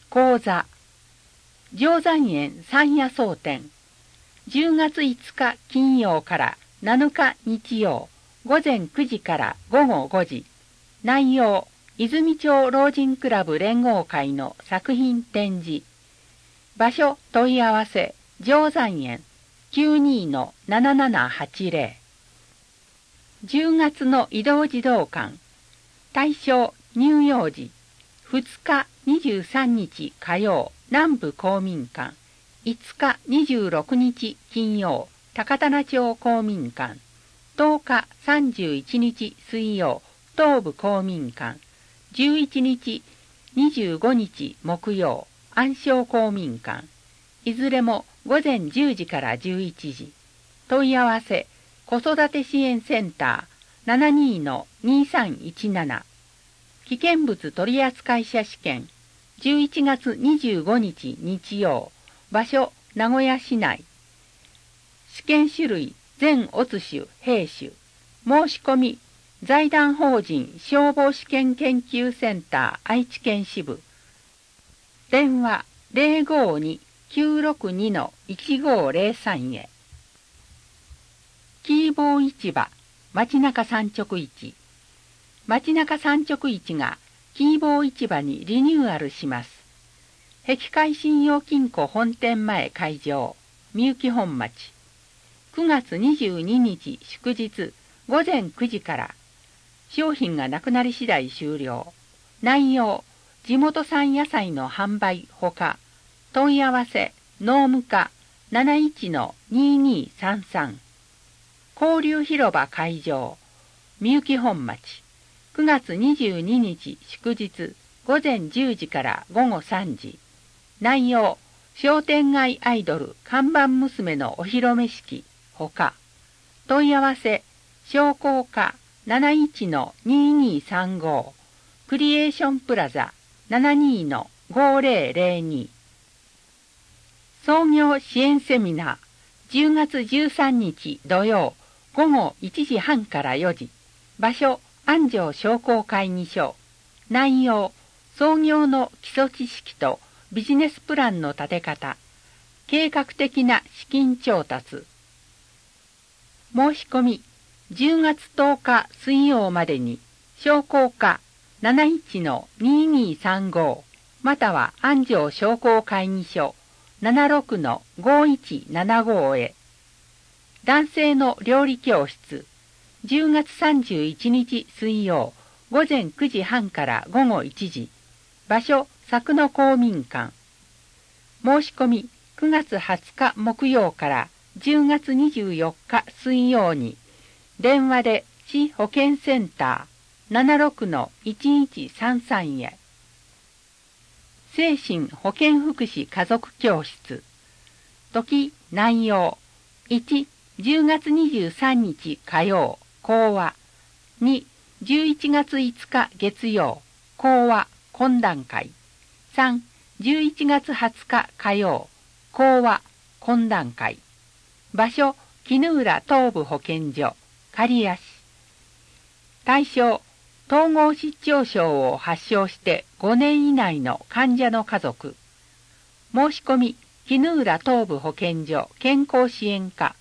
講座。定山園山野草展。10月5日金曜から7日日曜、午前9時から午後5時。内容、泉町老人クラブ連合会の作品展示。場所問い合わせ、定山園 92-7780。10月の移動児童館。対象、乳幼児。2日23日火曜、南部公民館。5日26日金曜、高棚町公民館。10日31日水曜、東部公民館。11日25日木曜、安昌公民館。いずれも午前10時から11時。問い合わせ、子育て支援センター 72-2317。危険物取扱者試験。11月25日日曜。場所、名古屋市内。試験種類、全オツ種、兵種。申し込み、財団法人消防試験研究センター愛知県支部。電話 052-962-1503 へ。キーボー市場、町中産直市。町中産直市がキーボー市場にリニューアルします。碧海信用金庫本店前開場、みゆき本町。9月22日祝日午前9時から。商品がなくなり次第終了。内容、地元産野菜の販売ほか。問い合わせ、農務課 71-2233。交流広場会場、みゆき本町。9月22日祝日午前10時から午後3時。内容、商店街アイドル看板娘のお披露目式ほか。問い合わせ、商工課 71-2235。クリエーションプラザ 72-5002。創業支援セミナー10月13日土曜午後1時半から4時。場所、安城商工会議所。内容、創業の基礎知識とビジネスプランの立て方、計画的な資金調達。申し込み、10月10日水曜までに、商工課 71-2235 または安城商工会議所 76-5175 へ。男性の料理教室、10月31日水曜午前9時半から午後1時。場所、佐久の公民館。申し込み、9月20日木曜から10月24日水曜に、電話で市保健センター 76-1133 へ。精神保健福祉家族教室。時、内容。1、10月23日火曜、講話。2、11月5日月曜、講話、懇談会。3、11月20日火曜、講話、懇談会。場所、絹浦東部保健所、刈谷市。対象、統合失調症を発症して5年以内の患者の家族。申し込み、絹浦東部保健所健康支援課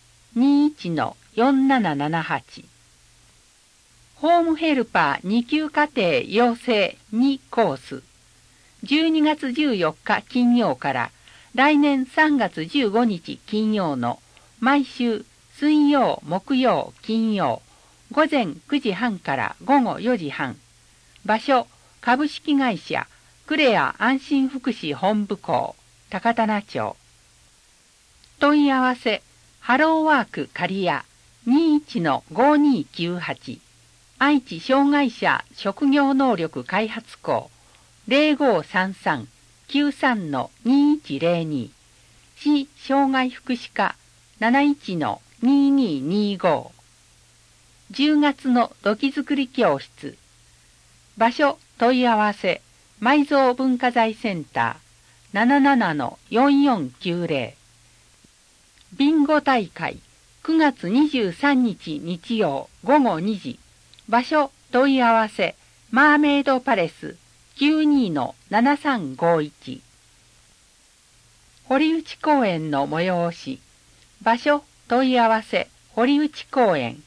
21-4778。ホームヘルパー2級課程養成2コース。12月14日金曜から来年3月15日金曜の毎週水曜、木曜、金曜、午前9時半から午後4時半。場所、株式会社クレア安心福祉本部校、高棚町。問い合わせ、ハローワーク刈谷 21-5298。愛知障害者職業能力開発校 0533-93-2102。市障害福祉課 71-2225。10月の土器作り教室。場所問い合わせ、埋蔵文化財センター 77-4490。ビンゴ大会9月23日日曜午後2時。場所問い合わせ、マーメイドパレス 92-7351。堀内公園の催し。場所問い合わせ堀内公園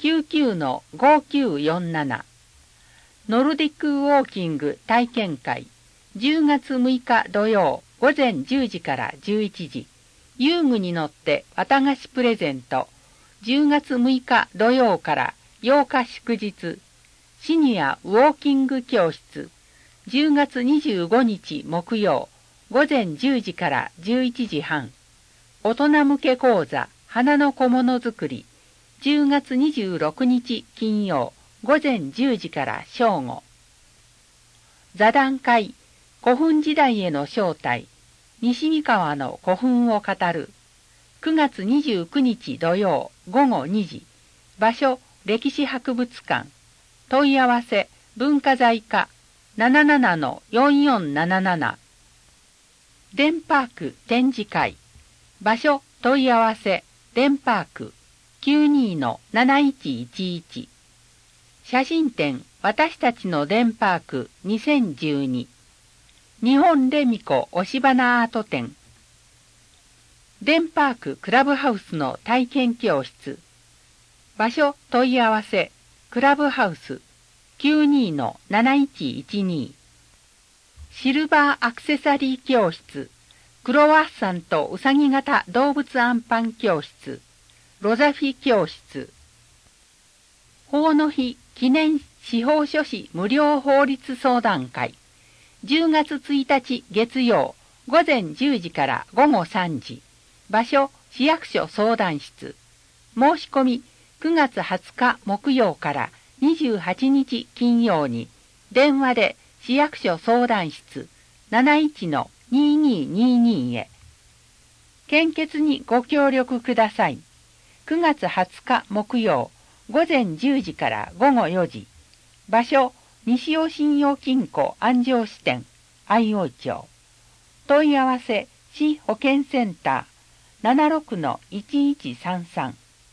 99-5947。ノルディックウォーキング体験会10月6日土曜午前10時から11時。遊具に乗って綿菓子プレゼント。10月6日土曜から8日祝日。シニアウォーキング教室。10月25日木曜午前10時から11時半。大人向け講座花の小物作り。10月26日金曜午前10時から正午。座談会古墳時代への招待。西三河の古墳を語る。9月29日土曜午後2時。場所歴史博物館。問い合わせ文化財課 77-4477。デンパーク展示会。場所問い合わせデンパーク 92-7111。写真展私たちのデンパーク2012。日本レミコ押し花アート展。デンパーククラブハウスの体験教室。場所問い合わせクラブハウス 92-7112。シルバーアクセサリー教室。クロワッサンとうさぎ型動物アンパン教室。ロザフィ教室。法の日記念司法書士無料法律相談会。10月1日月曜午前10時から午後3時。場所市役所相談室。申し込み9月20日木曜から28日金曜に電話で市役所相談室 71-2222 へ。献血にご協力ください。9月20日木曜午前10時から午後4時。場所西尾信用金庫安城支店相生町。問い合わせ市保健センター 76-1133。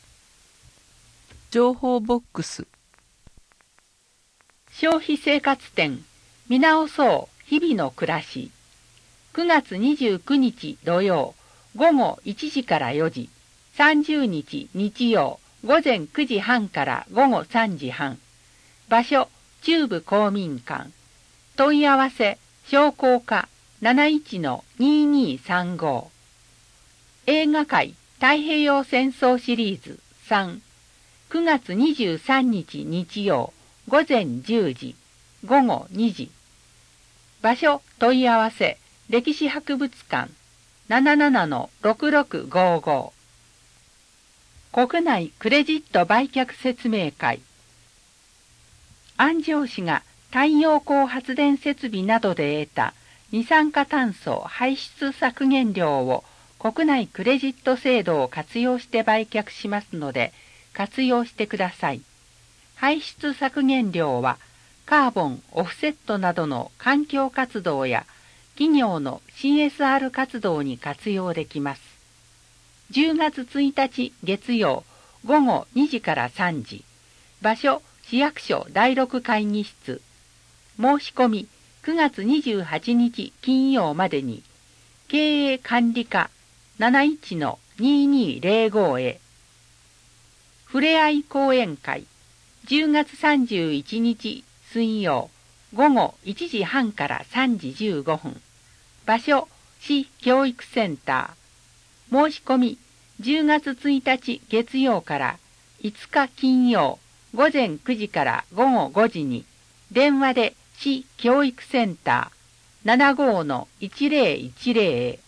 情報ボックス。 消費生活展見直そう日々の暮らし。9月29日土曜午後1時から4時。30日日曜午前9時半から午後3時半。場所中部公民館。問い合わせ商工課 71-2235。映画界太平洋戦争シリーズ3。9月23日日曜午前10時午後2時。場所問い合わせ歴史博物館 77-6655。国内クレジット売却説明会。安城市が太陽光発電設備などで得た二酸化炭素排出削減量を国内クレジット制度を活用して売却しますので活用してください。排出削減量はカーボンオフセットなどの環境活動や企業の CSR 活動に活用できます。10月1日月曜午後2時から3時。場所市役所第6会議室。申し込み9月28日金曜までに経営管理課 71-2205 へ。ふれあい講演会10月31日水曜午後1時半から3時15分。場所市教育センター。申し込み10月1日月曜から5日金曜午前9時から午後5時に電話で市教育センター 75-1010 へ。